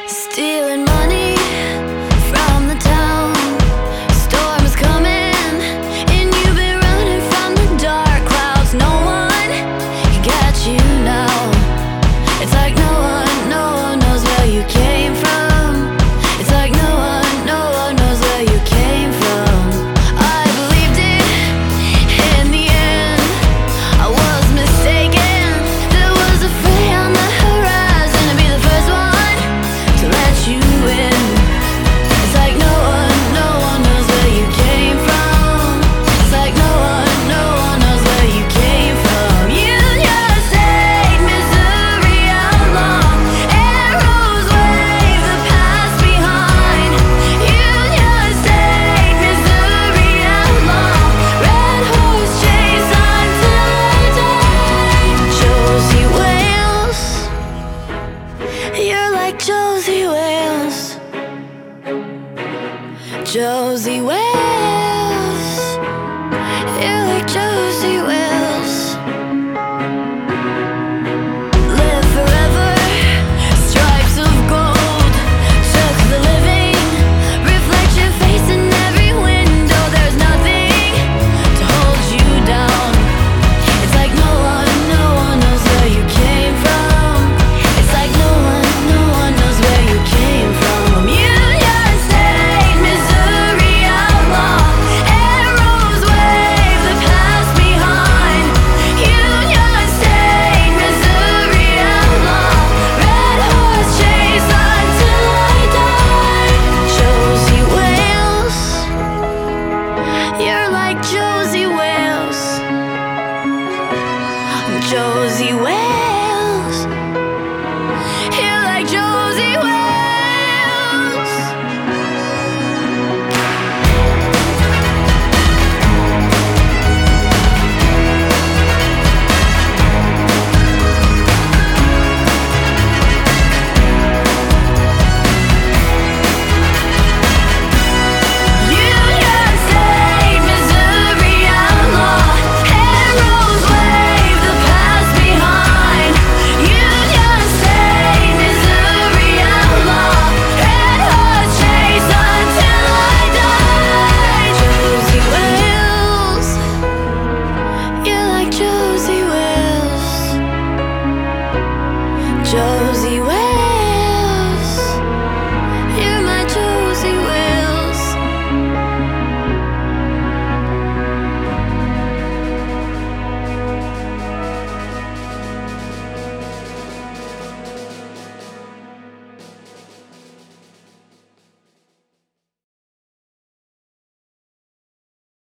Stealing money from the town. Storm is coming, and you've been running from the dark clouds. No one can catch you now. It's like no one knows where you came from. It's like no one knows where you came from. I believed it in the end. I was mistaken. There was a fray on the horizon to be the first one to let you in. It's like no one knows where you came from. It's like no one knows where you came from. You just hate misery outlaw. Arrows wave the past behind. You just hate misery outlaw. Red horse chase until I die. Josie Wales, you're like Josie Wales. Josie Wales, you're like Josie Wales. Live forever, stripes of gold. Shook the living, reflect your face in every window. There's nothing to hold you down. It's like no one knows where you came from. It's like no one knows where you came from. You just hate misery outlaw. Arrows wave the past behind. You just hate misery outlaw. Red horse chase until I die. Josie Wales, you're like Josie Wales. Josie Wales, you're like Josie Wales. You just hate misery outlaw. Arrows wave the past behind. You just hate misery outlaw. Red horse chase until I die. Josie Wales, you're like Josie Wales. Josie Wales.